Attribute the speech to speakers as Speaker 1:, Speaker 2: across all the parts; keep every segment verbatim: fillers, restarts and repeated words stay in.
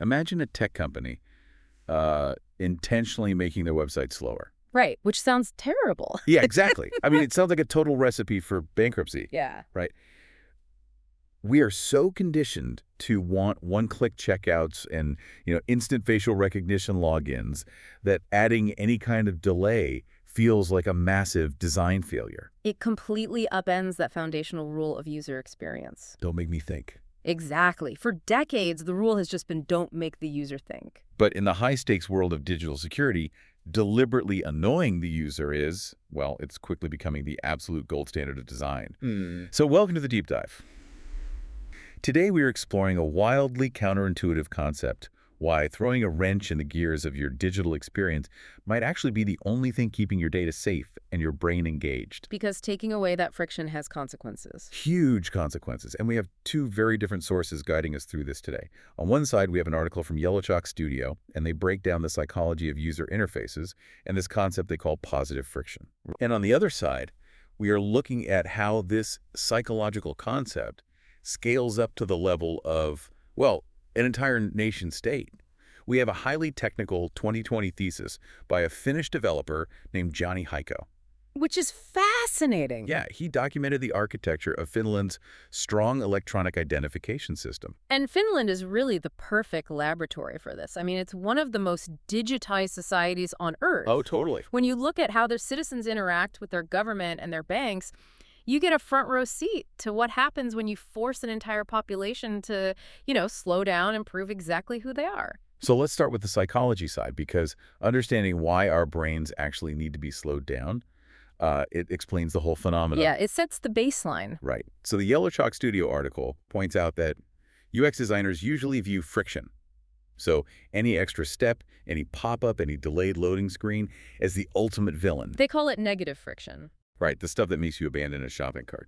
Speaker 1: Imagine a tech company uh, intentionally making their website slower.
Speaker 2: Right, which sounds terrible.
Speaker 1: Yeah, exactly. I mean, it sounds like a total recipe for bankruptcy.
Speaker 2: Yeah.
Speaker 1: Right? We are so conditioned to want one-click checkouts and, you know, instant facial recognition logins that adding any kind of delay feels like a massive design failure.
Speaker 2: It completely upends that foundational rule of user experience.
Speaker 1: Don't make me think.
Speaker 2: Exactly. For decades, the rule has just been don't make the user think.
Speaker 1: But in the high-stakes world of digital security, deliberately annoying the user is, well, it's quickly becoming the absolute gold standard of design.
Speaker 2: Hmm.
Speaker 1: So welcome to the Deep Dive. Today we are exploring a wildly counterintuitive concept, why throwing a wrench in the gears of your digital experience might actually be the only thing keeping your data safe and your brain engaged.
Speaker 2: Because taking away that friction has consequences.
Speaker 1: Huge consequences, and we have two very different sources guiding us through this today. On one side, we have an article from YellowChalk Studio, and they break down the psychology of user interfaces and this concept they call positive friction. And on the other side, we are looking at how this psychological concept scales up to the level of, well, an entire nation state. We have a highly technical twenty twenty thesis by a Finnish developer named Jani Heikko.
Speaker 2: Which is fascinating.
Speaker 1: Yeah, he documented the architecture of Finland's strong electronic identification system.
Speaker 2: And Finland is really the perfect laboratory for this. I mean, it's one of the most digitized societies on Earth.
Speaker 1: Oh, totally.
Speaker 2: When you look at how their citizens interact with their government and their banks, you get a front row seat to what happens when you force an entire population to, you know, slow down and prove exactly who they are.
Speaker 1: So let's start with the psychology side, because understanding why our brains actually need to be slowed down, uh, it explains the whole phenomenon.
Speaker 2: Yeah, it sets the baseline.
Speaker 1: Right. So the YellowChalk Studio article points out that U X designers usually view friction, so any extra step, any pop-up, any delayed loading screen, as the ultimate villain.
Speaker 2: They call it negative friction.
Speaker 1: Right, the stuff that makes you abandon a shopping cart.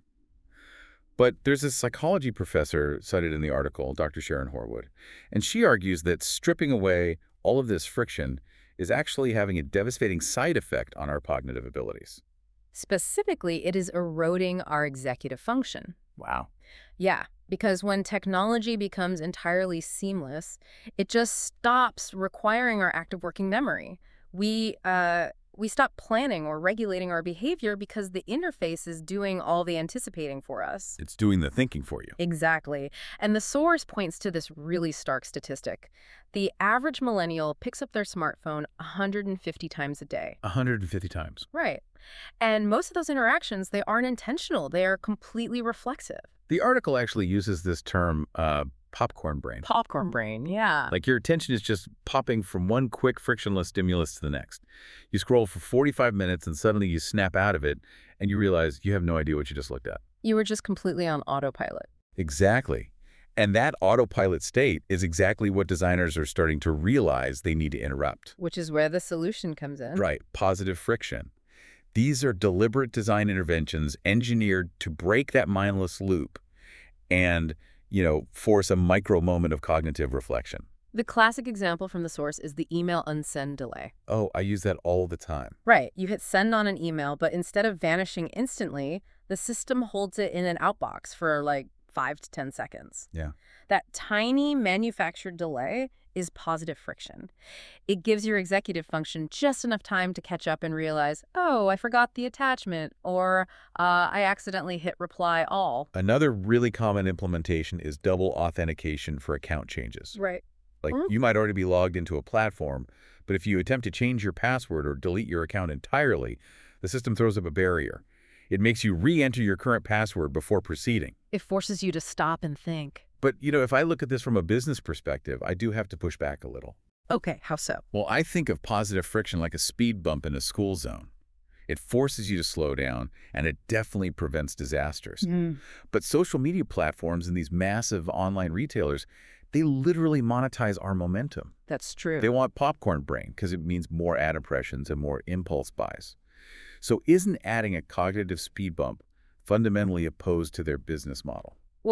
Speaker 1: But there's a psychology professor cited in the article, Doctor Sharon Horwood, and she argues that stripping away all of this friction is actually having a devastating side effect on our cognitive abilities.
Speaker 2: Specifically, it is eroding our executive function.
Speaker 1: Wow.
Speaker 2: Yeah, because when technology becomes entirely seamless, it just stops requiring our active working memory. We, uh... We stop planning or regulating our behavior because the interface is doing all the anticipating for us.
Speaker 1: It's doing the thinking for you.
Speaker 2: Exactly. And the source points to this really stark statistic. The average millennial picks up their smartphone one hundred fifty times a day.
Speaker 1: one hundred fifty times.
Speaker 2: Right. And most of those interactions, they aren't intentional. They are completely reflexive.
Speaker 1: The article actually uses this term, uh, popcorn brain.
Speaker 2: Popcorn brain, yeah.
Speaker 1: Like your attention is just popping from one quick frictionless stimulus to the next. You scroll for forty-five minutes and suddenly you snap out of it and you realize you have no idea what you just looked at.
Speaker 2: You were just completely on autopilot.
Speaker 1: Exactly. And that autopilot state is exactly what designers are starting to realize they need to interrupt.
Speaker 2: Which is where the solution comes in.
Speaker 1: Right. Positive friction. These are deliberate design interventions engineered to break that mindless loop and, you know, force a micro moment of cognitive reflection.
Speaker 2: The classic example from the source is the email unsend delay.
Speaker 1: Oh, I use that all the time.
Speaker 2: Right. You hit send on an email, but instead of vanishing instantly, the system holds it in an outbox for like five to ten seconds.
Speaker 1: Yeah.
Speaker 2: That tiny manufactured delay is positive friction. It gives your executive function just enough time to catch up and realize, oh, I forgot the attachment, or uh, I accidentally hit reply all.
Speaker 1: Another really common implementation is double authentication for account changes.
Speaker 2: Right.
Speaker 1: Like
Speaker 2: Mm-hmm.
Speaker 1: you might already be logged into a platform, but if you attempt to change your password or delete your account entirely, the system throws up a barrier. It makes you re-enter your current password before proceeding.
Speaker 2: It forces you to stop and think.
Speaker 1: But, you know, if I look at this from a business perspective, I do have to push back a little.
Speaker 2: Okay, how so?
Speaker 1: Well, I think of positive friction like a speed bump in a school zone. It forces you to slow down, and it definitely prevents disasters.
Speaker 2: Mm.
Speaker 1: But social media platforms and these massive online retailers, they literally monetize our momentum.
Speaker 2: That's true.
Speaker 1: They want popcorn brain because it means more ad impressions and more impulse buys. So isn't adding a cognitive speed bump fundamentally opposed to their business model?
Speaker 2: Well,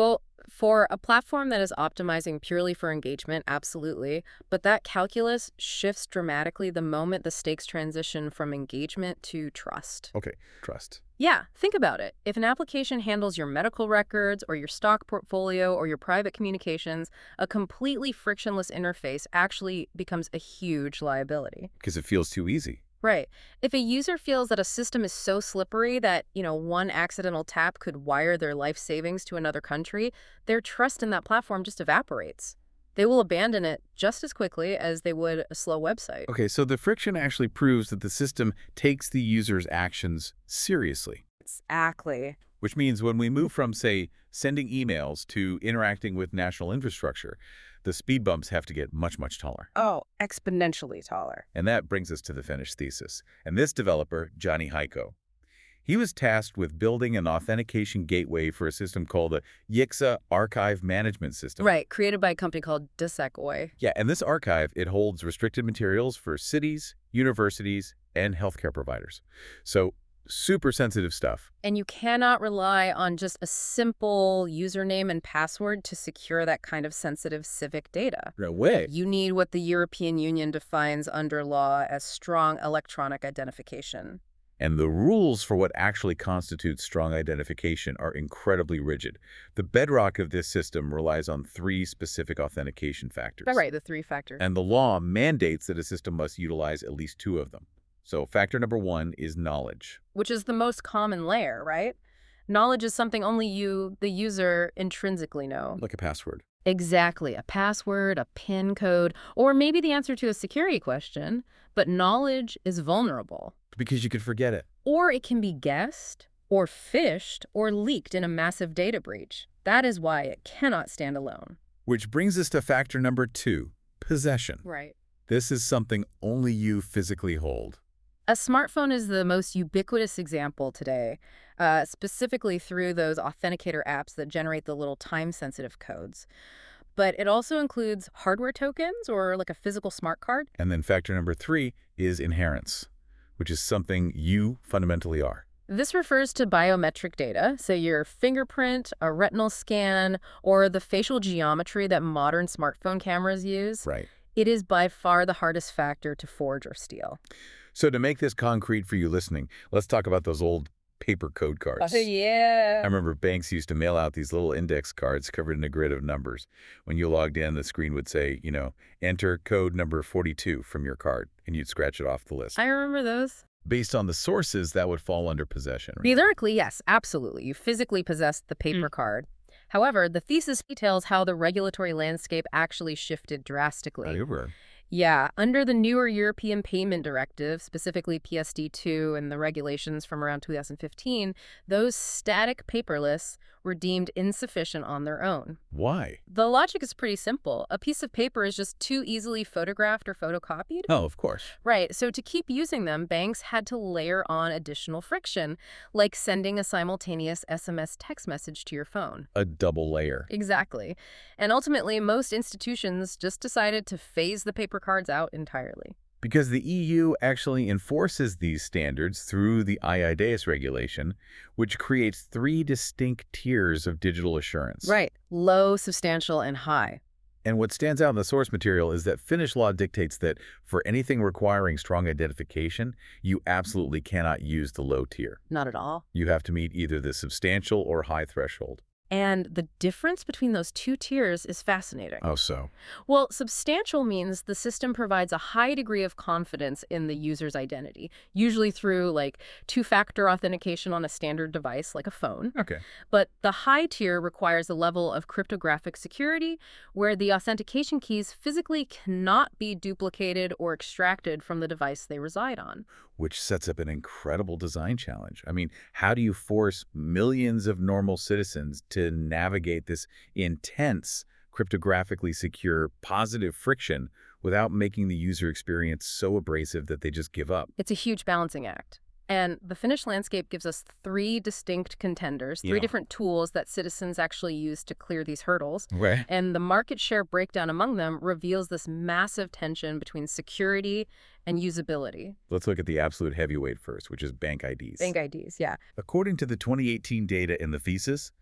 Speaker 2: For a platform that is optimizing purely for engagement, absolutely. But that calculus shifts dramatically the moment the stakes transition from engagement to trust.
Speaker 1: Okay, trust.
Speaker 2: Yeah, think about it. If an application handles your medical records or your stock portfolio or your private communications, a completely frictionless interface actually becomes a huge liability.
Speaker 1: Because it feels too easy.
Speaker 2: Right. If a user feels that a system is so slippery that, you know, one accidental tap could wire their life savings to another country, their trust in that platform just evaporates. They will abandon it just as quickly as they would a slow website.
Speaker 1: Okay, so the friction actually proves that the system takes the user's actions seriously.
Speaker 2: Exactly.
Speaker 1: Which means when we move from, say, sending emails to interacting with national infrastructure, the speed bumps have to get much, much taller.
Speaker 2: Oh, exponentially taller.
Speaker 1: And that brings us to the finished thesis. And this developer, Johnny Heiko, he was tasked with building an authentication gateway for a system called the Yixa Archive Management System.
Speaker 2: Right, created by a company called Desecoy.
Speaker 1: Yeah, and this archive, it holds restricted materials for cities, universities, and healthcare providers. So super sensitive stuff.
Speaker 2: And you cannot rely on just a simple username and password to secure that kind of sensitive civic data.
Speaker 1: No way.
Speaker 2: You need what the European Union defines under law as strong electronic identification.
Speaker 1: And the rules for what actually constitutes strong identification are incredibly rigid. The bedrock of this system relies on three specific authentication factors.
Speaker 2: Right, the three factors.
Speaker 1: And the law mandates that a system must utilize at least two of them. So factor number one is knowledge.
Speaker 2: Which is the most common layer, right? Knowledge is something only you, the user, intrinsically know.
Speaker 1: Like a password.
Speaker 2: Exactly. A password, a PIN code, or maybe the answer to a security question. But knowledge is vulnerable.
Speaker 1: Because you could forget it.
Speaker 2: Or it can be guessed, or phished, or leaked in a massive data breach. That is why it cannot stand alone.
Speaker 1: Which brings us to factor number two, possession.
Speaker 2: Right.
Speaker 1: This is something only you physically hold.
Speaker 2: A smartphone is the most ubiquitous example today, uh, specifically through those authenticator apps that generate the little time-sensitive codes. But it also includes hardware tokens or like a physical smart card.
Speaker 1: And then factor number three is inherence, which is something you fundamentally are.
Speaker 2: This refers to biometric data, so your fingerprint, a retinal scan, or the facial geometry that modern smartphone cameras use.
Speaker 1: Right.
Speaker 2: It is by far the hardest factor to forge or steal.
Speaker 1: So to make this concrete for you listening, let's talk about those old paper code cards.
Speaker 2: Oh, yeah.
Speaker 1: I remember banks used to mail out these little index cards covered in a grid of numbers. When you logged in, the screen would say, you know, enter code number forty-two from your card, and you'd scratch it off the list.
Speaker 2: I remember those.
Speaker 1: Based on the sources, that would fall under possession. Right?
Speaker 2: Theoretically, yes, absolutely. You physically possessed the paper mm. card. However, the thesis details how the regulatory landscape actually shifted drastically.
Speaker 1: Over.
Speaker 2: Yeah, under the newer European Payment Directive, specifically P S D two and the regulations from around two thousand fifteen, those static paper lists were deemed insufficient on their own.
Speaker 1: Why?
Speaker 2: The logic is pretty simple. A piece of paper is just too easily photographed or photocopied.
Speaker 1: Oh, of course.
Speaker 2: Right. So to keep using them, banks had to layer on additional friction, like sending a simultaneous S M S text message to your phone.
Speaker 1: A double layer.
Speaker 2: Exactly. And ultimately, most institutions just decided to phase the paper cards out entirely.
Speaker 1: Because the E U actually enforces these standards through the eIDAS regulation, which creates three distinct tiers of digital assurance.
Speaker 2: Right. Low, substantial, and high.
Speaker 1: And what stands out in the source material is that Finnish law dictates that for anything requiring strong identification, you absolutely cannot use the low tier.
Speaker 2: Not at all.
Speaker 1: You have to meet either the substantial or high threshold.
Speaker 2: And the difference between those two tiers is fascinating.
Speaker 1: Oh, so?
Speaker 2: Well, substantial means the system provides a high degree of confidence in the user's identity, usually through, like, two-factor authentication on a standard device, like a phone.
Speaker 1: Okay.
Speaker 2: But the high tier requires a level of cryptographic security where the authentication keys physically cannot be duplicated or extracted from the device they reside on.
Speaker 1: Which sets up an incredible design challenge. I mean, how do you force millions of normal citizens to navigate this intense, cryptographically secure, positive friction without making the user experience so abrasive that they just give up?
Speaker 2: It's a huge balancing act. And the Finnish landscape gives us three distinct contenders, three
Speaker 1: Yeah.
Speaker 2: different tools that citizens actually use to clear these hurdles.
Speaker 1: Right.
Speaker 2: And the market share breakdown among them reveals this massive tension between security and usability.
Speaker 1: Let's look at the absolute heavyweight first, which is bank I Ds.
Speaker 2: Bank I Ds, yeah.
Speaker 1: According to the twenty eighteen data in the thesis,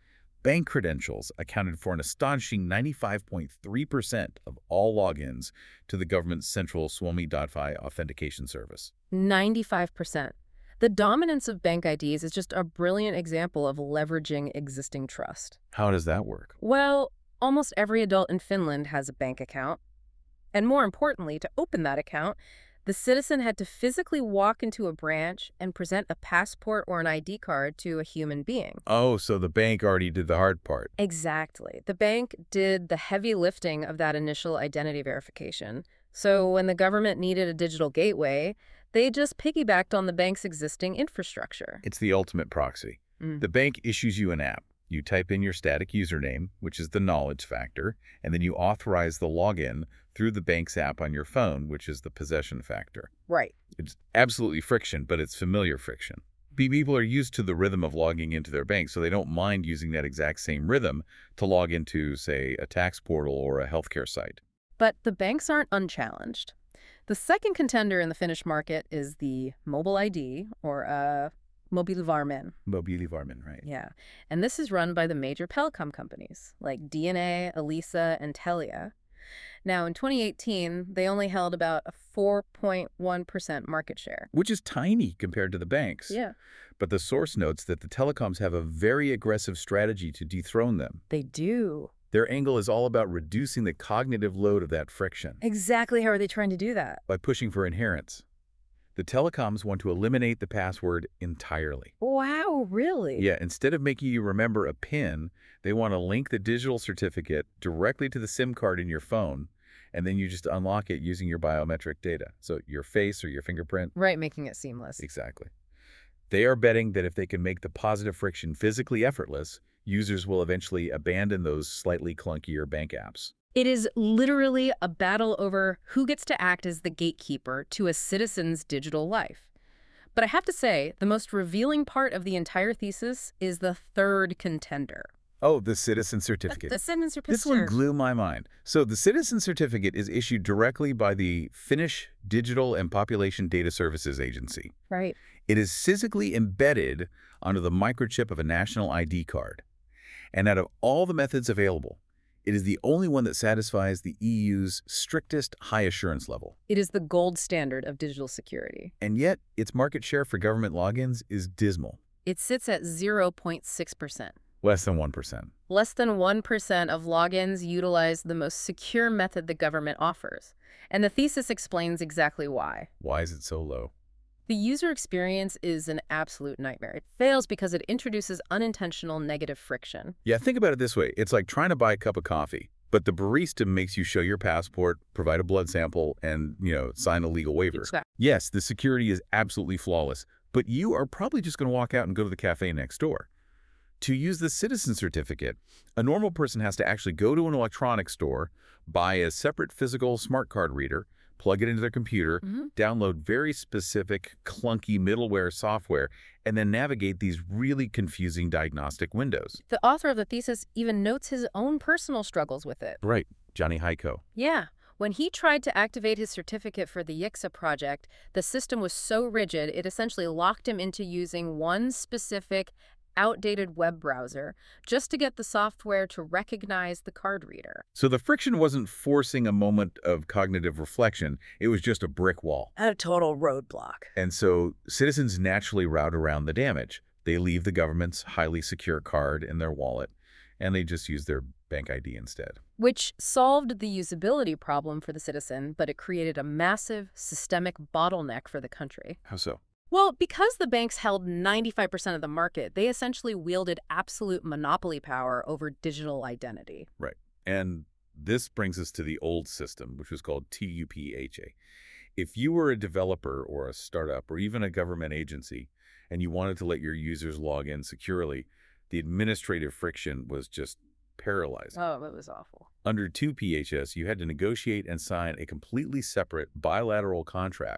Speaker 1: bank credentials accounted for an astonishing ninety-five point three percent of all logins to the government's central Suomi.fi authentication service.
Speaker 2: ninety-five percent. The dominance of bank I Ds is just a brilliant example of leveraging existing trust.
Speaker 1: How does that work?
Speaker 2: Well, almost every adult in Finland has a bank account. And more importantly, to open that account, the citizen had to physically walk into a branch and present a passport or an I D card to a human being.
Speaker 1: Oh, so the bank already did the hard part.
Speaker 2: Exactly. The bank did the heavy lifting of that initial identity verification. So when the government needed a digital gateway, they just piggybacked on the bank's existing infrastructure.
Speaker 1: It's the ultimate proxy.
Speaker 2: Mm.
Speaker 1: The bank issues you an app. You type in your static username, which is the knowledge factor, and then you authorize the login through the bank's app on your phone, which is the possession factor.
Speaker 2: Right.
Speaker 1: It's absolutely friction, but it's familiar friction. People are used to the rhythm of logging into their bank, so they don't mind using that exact same rhythm to log into, say, a tax portal or a healthcare site.
Speaker 2: But the banks aren't unchallenged. The second contender in the Finnish market is the mobile I D, or uh, Mobiilivarmen.
Speaker 1: Mobiilivarmen, right?
Speaker 2: Yeah. And this is run by the major telecom companies like D N A, Elisa, and Telia. Now, in twenty eighteen, they only held about a four point one percent market share.
Speaker 1: Which is tiny compared to the banks.
Speaker 2: Yeah.
Speaker 1: But the source notes that the telecoms have a very aggressive strategy to dethrone them.
Speaker 2: They do.
Speaker 1: Their angle is all about reducing the cognitive load of that friction.
Speaker 2: Exactly how are they trying to do that?
Speaker 1: By pushing for inherence. The telecoms want to eliminate the password entirely.
Speaker 2: Wow, really?
Speaker 1: Yeah, instead of making you remember a PIN, they want to link the digital certificate directly to the SIM card in your phone, and then you just unlock it using your biometric data. So your face or your fingerprint.
Speaker 2: Right, making it seamless.
Speaker 1: Exactly. They are betting that if they can make the positive friction physically effortless, users will eventually abandon those slightly clunkier bank apps.
Speaker 2: It is literally a battle over who gets to act as the gatekeeper to a citizen's digital life. But I have to say, the most revealing part of the entire thesis is the third contender.
Speaker 1: Oh, the citizen certificate.
Speaker 2: The citizen certificate.
Speaker 1: This one blew my mind. So the citizen certificate is issued directly by the Finnish Digital and Population Data Services Agency.
Speaker 2: Right.
Speaker 1: It is physically embedded onto the microchip of a national I D card. And out of all the methods available, it is the only one that satisfies the E U's strictest high assurance level.
Speaker 2: It is the gold standard of digital security.
Speaker 1: And yet, its market share for government logins is dismal.
Speaker 2: It sits at zero point six percent.
Speaker 1: Less than one percent.
Speaker 2: Less than one percent of logins utilize the most secure method the government offers. And the thesis explains exactly why.
Speaker 1: Why is it so low?
Speaker 2: The user experience is an absolute nightmare. It fails because it introduces unintentional negative friction.
Speaker 1: Yeah, think about it this way. It's like trying to buy a cup of coffee, but the barista makes you show your passport, provide a blood sample, and, you know, sign a legal waiver.
Speaker 2: Exactly.
Speaker 1: Yes, the security is absolutely flawless, but you are probably just going to walk out and go to the cafe next door. To use the citizen certificate, a normal person has to actually go to an electronics store, buy a separate physical smart card reader, plug it into their computer,
Speaker 2: Mm-hmm.
Speaker 1: download very specific, clunky middleware software, and then navigate these really confusing diagnostic windows.
Speaker 2: The author of the thesis even notes his own personal struggles with it.
Speaker 1: Right, Johnny Heiko.
Speaker 2: Yeah. When he tried to activate his certificate for the Yixa project, the system was so rigid it essentially locked him into using one specific outdated web browser just to get the software to recognize the card reader.
Speaker 1: So the friction wasn't forcing a moment of cognitive reflection, it was just a brick wall.
Speaker 2: A total roadblock.
Speaker 1: And so citizens naturally route around the damage. They leave the government's highly secure card in their wallet, and they just use their bank I D instead.
Speaker 2: Which solved the usability problem for the citizen, but it created a massive systemic bottleneck for the country.
Speaker 1: How so?
Speaker 2: Well, because the banks held ninety-five percent of the market, they essentially wielded absolute monopoly power over digital identity.
Speaker 1: Right. And this brings us to the old system, which was called T U P H A. If you were a developer or a startup or even a government agency and you wanted to let your users log in securely, the administrative friction was just paralyzing.
Speaker 2: Oh, it was awful.
Speaker 1: Under two P H S, you had to negotiate and sign a completely separate bilateral contract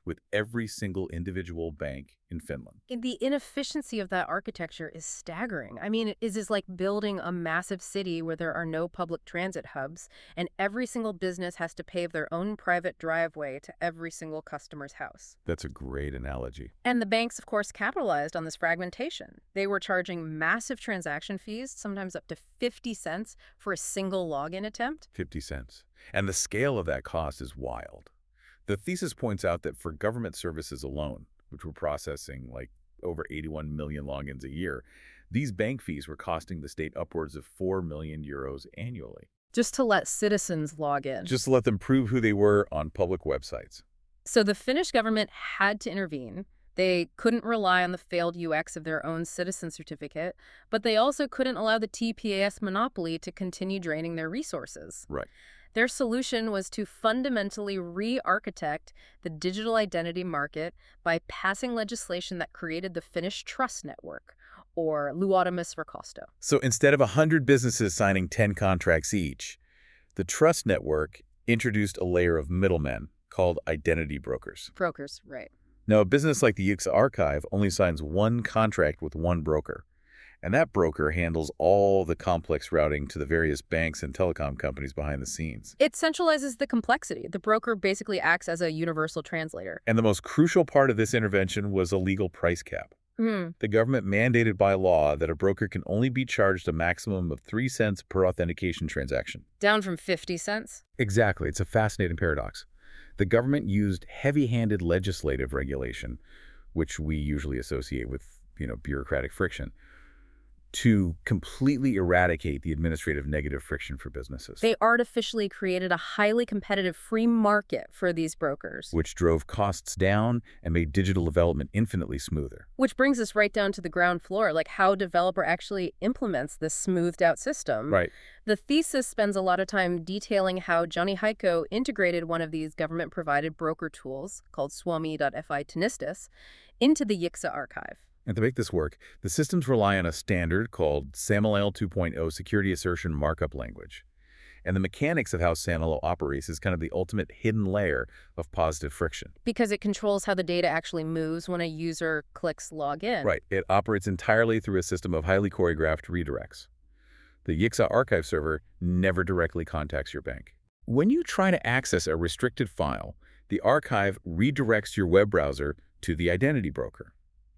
Speaker 1: with every single individual bank in Finland.
Speaker 2: And the inefficiency of that architecture is staggering. I mean, it is this like building a massive city where there are no public transit hubs, and every single business has to pave their own private driveway to every single customer's house.
Speaker 1: That's a great analogy.
Speaker 2: And the banks, of course, capitalized on this fragmentation. They were charging massive transaction fees, sometimes up to fifty cents for a single login attempt.
Speaker 1: fifty cents. And the scale of that cost is wild. The thesis points out that for government services alone, which were processing like over eighty-one million logins a year, these bank fees were costing the state upwards of four million euros annually.
Speaker 2: Just to let citizens log in.
Speaker 1: Just to let them prove who they were on public websites.
Speaker 2: So the Finnish government had to intervene. They couldn't rely on the failed U X of their own citizen certificate, but they also couldn't allow the T P A S monopoly to continue draining their resources.
Speaker 1: Right.
Speaker 2: Their solution was to fundamentally re-architect the digital identity market by passing legislation that created the Finnish Trust Network, or Luottamusverkosto.
Speaker 1: So instead of one hundred businesses signing ten contracts each, the Trust Network introduced a layer of middlemen called identity brokers.
Speaker 2: Brokers, right.
Speaker 1: Now, a business like the Yxa Archive only signs one contract with one broker, and that broker handles all the complex routing to the various banks and telecom companies behind the scenes.
Speaker 2: It centralizes the complexity. The broker basically acts as a universal translator.
Speaker 1: And the most crucial part of this intervention was a legal price cap.
Speaker 2: Hmm.
Speaker 1: The government mandated by law that a broker can only be charged a maximum of three cents per authentication transaction.
Speaker 2: Down from fifty cents?
Speaker 1: Exactly. It's a fascinating paradox. The government used heavy-handed legislative regulation, which we usually associate with, you know, bureaucratic friction, to completely eradicate the administrative negative friction for businesses.
Speaker 2: They artificially created a highly competitive free market for these brokers.
Speaker 1: Which drove costs down and made digital development infinitely smoother.
Speaker 2: Which brings us right down to the ground floor, like how a developer actually implements this smoothed-out system.
Speaker 1: Right.
Speaker 2: The thesis spends a lot of time detailing how Johnny Heiko integrated one of these government-provided broker tools, called Suomi.fi Tunnistus, into the Yxa archive.
Speaker 1: And to make this work, the systems rely on a standard called SAML two point oh Security Assertion Markup Language. And the mechanics of how SAML operates is kind of the ultimate hidden layer of positive friction.
Speaker 2: Because it controls how the data actually moves when a user clicks login.
Speaker 1: Right. It operates entirely through a system of highly choreographed redirects. The Yxa archive server never directly contacts your bank. When you try to access a restricted file, the archive redirects your web browser to the identity broker.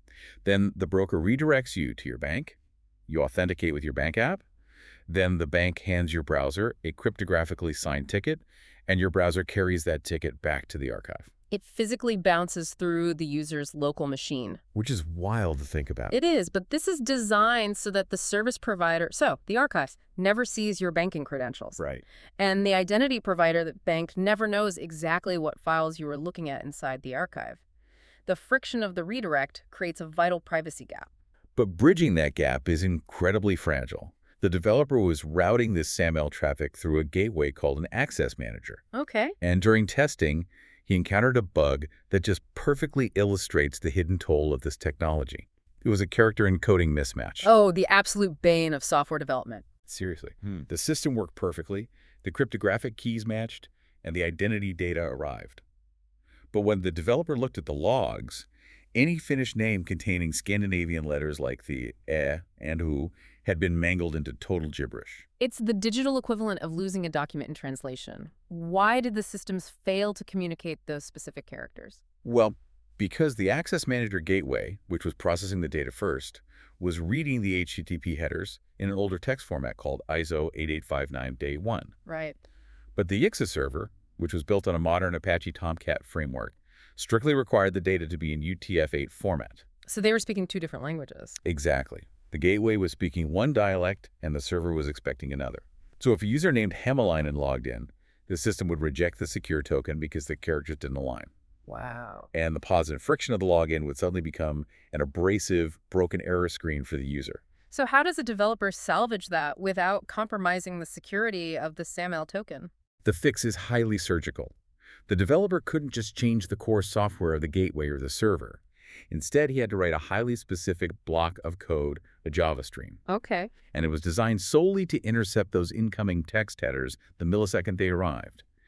Speaker 1: Then the broker redirects you to your bank, you authenticate with your bank app, then the bank hands your browser a cryptographically signed ticket, and your browser carries that ticket back to the archive.
Speaker 2: It physically bounces through the user's local machine.
Speaker 1: Which is wild to think about.
Speaker 2: It is, but this is designed so that the service provider, so the archives, never sees your banking credentials.
Speaker 1: Right.
Speaker 2: And the identity provider, the bank, never knows exactly what files you were looking at inside the archive. The friction of the redirect creates a vital privacy gap.
Speaker 1: But bridging that gap is incredibly fragile. The developer was routing this SAML traffic through a gateway called an access manager.
Speaker 2: Okay.
Speaker 1: And during testing, he encountered a bug that just perfectly illustrates the hidden toll of this technology. It was a character encoding mismatch.
Speaker 2: Oh, the absolute bane of software development.
Speaker 1: Seriously. Hmm. The system worked perfectly, the cryptographic keys matched, and the identity data arrived. But when the developer looked at the logs, any Finnish name containing Scandinavian letters like the e and u had been mangled into total gibberish.
Speaker 2: It's the digital equivalent of losing a document in translation. Why did the systems fail to communicate those specific characters?
Speaker 1: Well, because the Access Manager gateway, which was processing the data first, was reading the H T T P headers in an older text format called I S O eight eight five nine day one.
Speaker 2: Right.
Speaker 1: But the Yxa server, which was built on a modern Apache Tomcat framework, strictly required the data to be in U T F eight format.
Speaker 2: So they were speaking two different languages.
Speaker 1: Exactly. The gateway was speaking one dialect, and the server was expecting another. So if a user named Hämäläinen logged in, the system would reject the secure token because the characters didn't align.
Speaker 2: Wow.
Speaker 1: And the positive friction of the login would suddenly become an abrasive, broken error screen for the user.
Speaker 2: So how does a developer salvage that without compromising the security of the SAML token?
Speaker 1: The fix is highly surgical. The developer couldn't just change the core software of the gateway or the server. Instead, he had to write a highly specific block of code, a Java stream.
Speaker 2: Okay.
Speaker 1: And it was designed solely to intercept those incoming text headers the millisecond they arrived.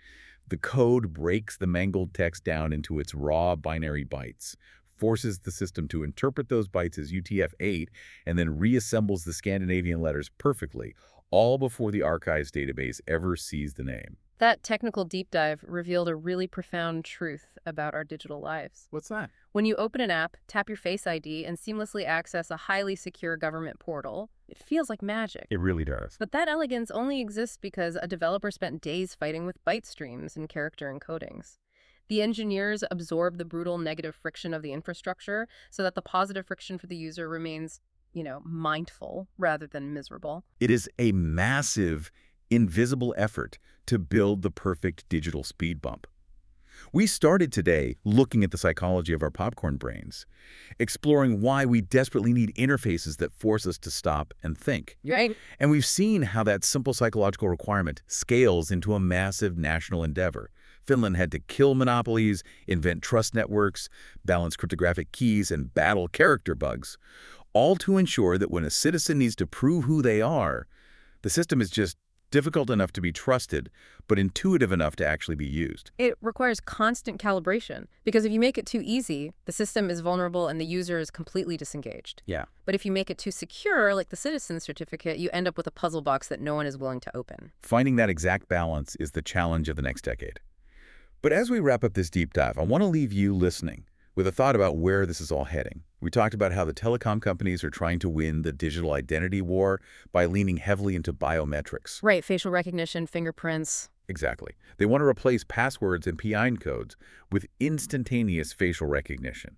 Speaker 1: The code breaks the mangled text down into its raw binary bytes, forces the system to interpret those bytes as U T F eight, and then reassembles the Scandinavian letters perfectly, all before the archives database ever sees the name.
Speaker 2: That technical deep dive revealed a really profound truth about our digital lives.
Speaker 1: What's that?
Speaker 2: When you open an app, tap your Face I D, and seamlessly access a highly secure government portal, it feels like magic.
Speaker 1: It really does.
Speaker 2: But that elegance only exists because a developer spent days fighting with byte streams and character encodings. The engineers absorb the brutal negative friction of the infrastructure so that the positive friction for the user remains, you know, mindful rather than miserable.
Speaker 1: It is a massive, invisible effort to build the perfect digital speed bump. We started today looking at the psychology of our popcorn brains, exploring why we desperately need interfaces that force us to stop and think.
Speaker 2: Right.
Speaker 1: And we've seen how that simple psychological requirement scales into a massive national endeavor. Finland had to kill monopolies, invent trust networks, balance cryptographic keys, and battle character bugs, all to ensure that when a citizen needs to prove who they are, the system is just difficult enough to be trusted, but intuitive enough to actually be used.
Speaker 2: It requires constant calibration, because if you make it too easy, the system is vulnerable and the user is completely disengaged.
Speaker 1: Yeah.
Speaker 2: But if you make it too secure, like the citizen certificate, you end up with a puzzle box that no one is willing to open.
Speaker 1: Finding that exact balance is the challenge of the next decade. But as we wrap up this deep dive, I want to leave you listening with a thought about where this is all heading. We talked about how the telecom companies are trying to win the digital identity war by leaning heavily into biometrics.
Speaker 2: Right, facial recognition, fingerprints.
Speaker 1: Exactly. They want to replace passwords and P I N codes with instantaneous facial recognition.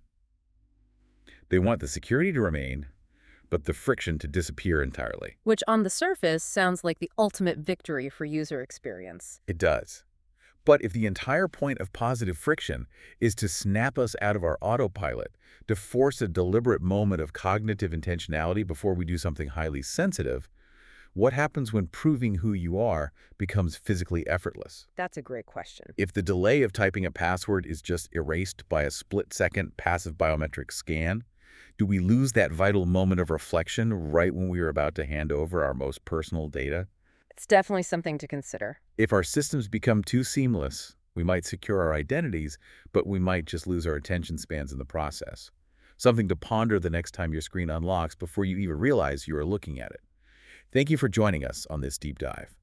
Speaker 1: They want the security to remain, but the friction to disappear entirely.
Speaker 2: Which on the surface sounds like the ultimate victory for user experience.
Speaker 1: It does. But if the entire point of positive friction is to snap us out of our autopilot, to force a deliberate moment of cognitive intentionality before we do something highly sensitive, what happens when proving who you are becomes physically effortless?
Speaker 2: That's a great question.
Speaker 1: If the delay of typing a password is just erased by a split-second passive biometric scan, do we lose that vital moment of reflection right when we are about to hand over our most personal data?
Speaker 2: It's definitely something to consider.
Speaker 1: If our systems become too seamless, we might secure our identities, but we might just lose our attention spans in the process. Something to ponder the next time your screen unlocks before you even realize you are looking at it. Thank you for joining us on this deep dive.